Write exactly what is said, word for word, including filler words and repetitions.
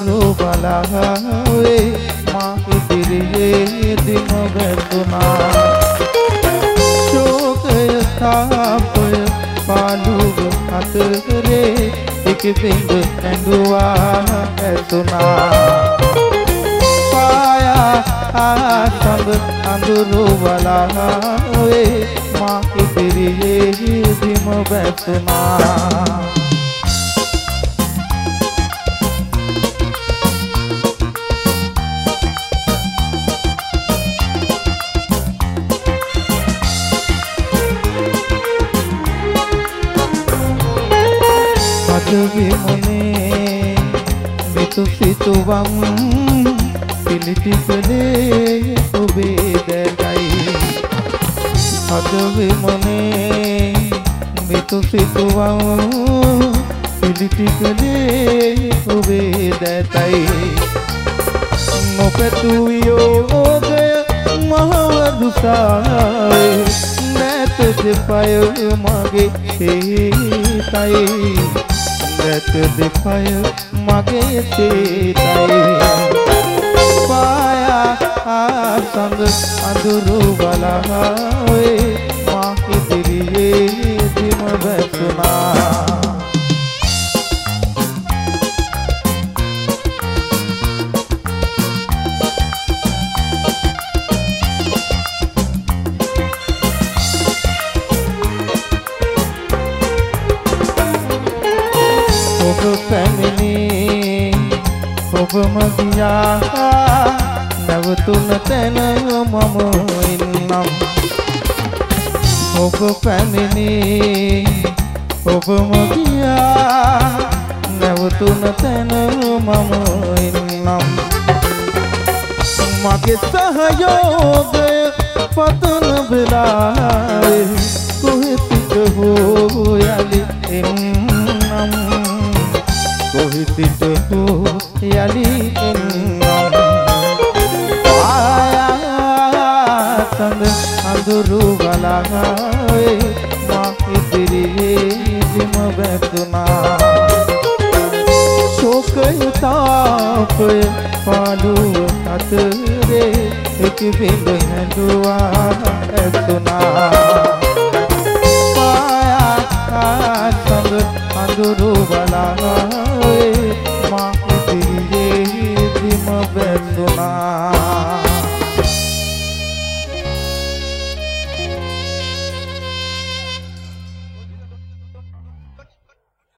අඳුරු බලාවේ මා ඉදිරියේදීම වැටුණා ශෝකය තාපය පාළුව අතරේ එක බිඳ ඇඬුවා ඇතුණා පායා ආසඳ අඳුරු බලාවේ මා ඉදිරියේදීම වැටුණා විමුණේ මෙතු සිතුවම් පිළිටි කළේ ඔබේ දැගයි අද විමුණේ මෙතු සිතුවම් පිළිටි කළේ ඔබේ දැතයි නොපැතු යෝගය මහවදුසාවේ නැත දෙපය මගේ හේතයි නැත දෙපය මගේ තේතයි පායා ආසඳ අඳුරු බලාවේ මා ඉදිරියේදීම වැටුණා ඔබ පැමිණි ඔබ මගියා නැවතුන තැන මම ඉන්නම් ඔබ පැමිණි ඔබ මගියා නැවතුන තැන මම ඉන්නම් මගේ සහයෝගය පතන වෙලාවේ කොහෙ සිට හෝ යලි එන්නම් කොහි සිට හෝ යලි එන්නම් ආසඳ අඳුරු බලාවේ මා ඉදිරියේදීම වැටුණා ශෝකය තාපය පාළුව අතරේ එක බිඳ හැඬුවා ඇතුණා ආසඳ අඳුරු බලාවේ මා ඉදිරියේදීම වැටුණා